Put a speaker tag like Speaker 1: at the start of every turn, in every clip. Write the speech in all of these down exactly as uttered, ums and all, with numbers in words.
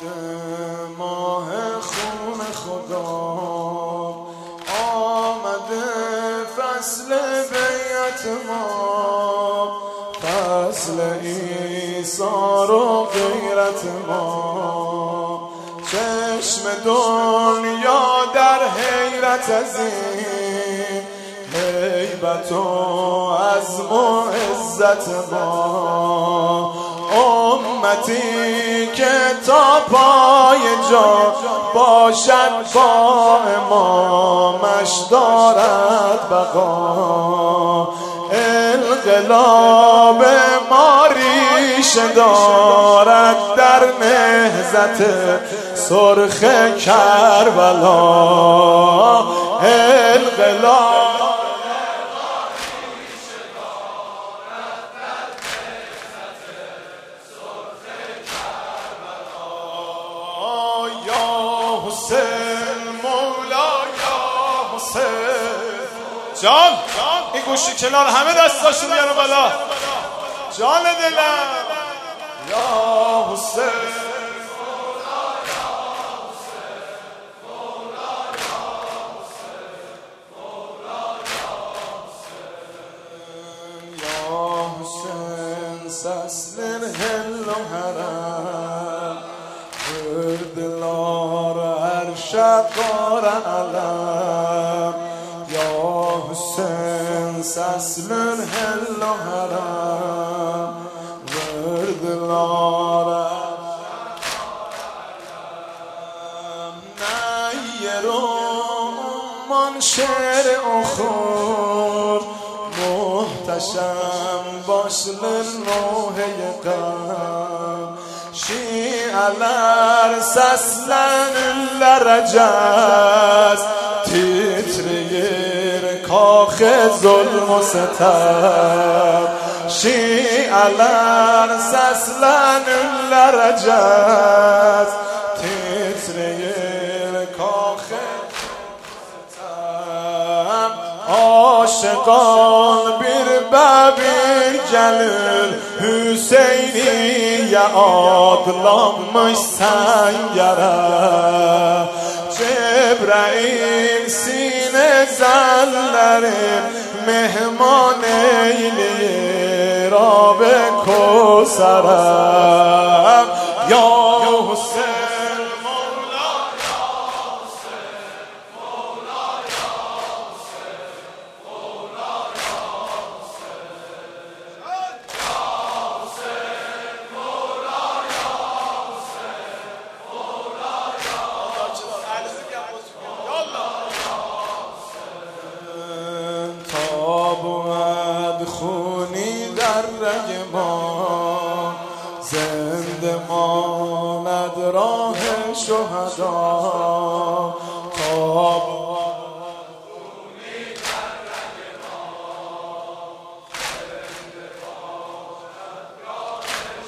Speaker 1: ماه خون خدا، آمده فصل بیعت ما، فصل ایثار و غیرت ما. چشم دنیا در حیرت از این هیبت و عزم و عزت ما. امتی که تا پای جا باشد با امامش دارد بقا. انقلاب ما ریشه دارد در نهضت سرخ کربلا. انقلاب جان این گوشی کنار همه دستاشو بیارو بالا. جان دلم یا حسین، یا حسین سسلن هل و حرم دلار عرشق قارن علم. یا حسین سسلن هل و حرم وردلار نیرو من شعر اخور محتشم باش لنوه قم. شیعلر سسلن لرجز تیتریر کاخ ظلم و ستم. شیعلر سسلن لرجز تیتریر کاخ ستم. عاشقان بیر ببیر جلل حسینی یا آدلامش سنگره. جبرائیل سینه زلره مهمان ایلی را به کوثرم. یا حسین خونی در رگ ما، زنده ماند راه شهدا. تاب خونی در رگ ما، زنده ماند راه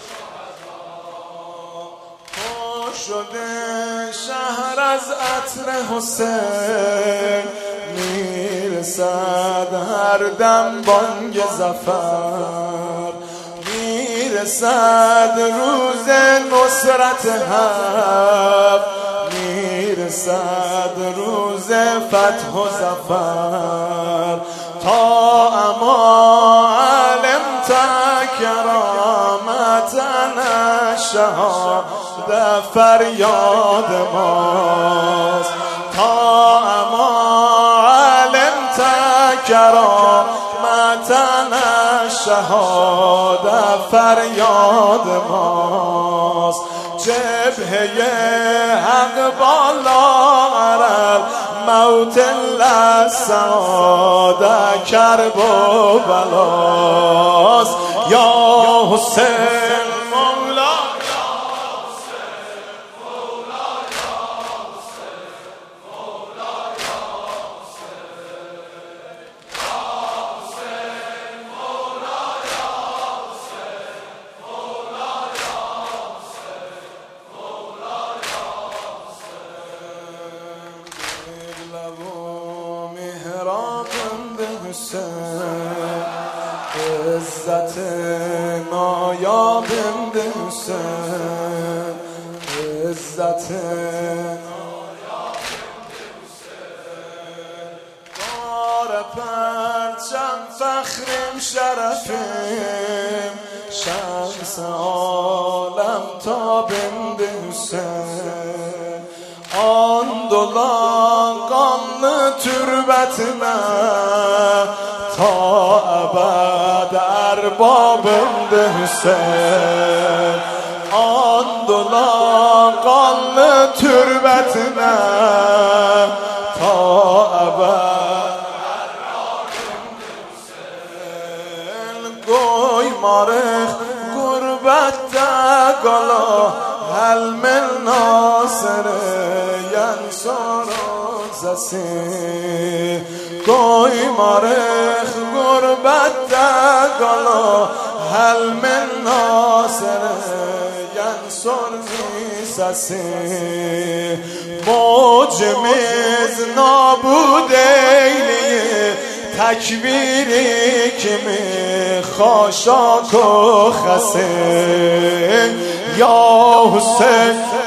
Speaker 1: شهدا. پر شده شهر از عطر حسین، میرسد هر دم بانگ ظفر. میرسد روز نصرت حق، میرسد روز فتح و ظفر. تا اما علم تا کرامتنا شهاده فریاد ماست. تا اما کرامتنا شهاده فریاد ماست. جبهه حق بالا عرل موت لسعاده کرب و بلاست. یا حسین مولا عزت نایاب حسین. عزت دار پرچم فخریم شرفیم شمس عالم تا بند حسین آن دولان قانlı türbetine ta ebed erbabındı Hüseyin an dolan qanlı türbetine ta ebed erbabındı Hüseyin koymarıq gurbette qala helmin nasırı yen sorun sesi koymarıq gurbette qala helmin nasırı yen sorun sesi mocimiz nabud eyleyip تکبیری kimi خاشاک و خسین یا حسین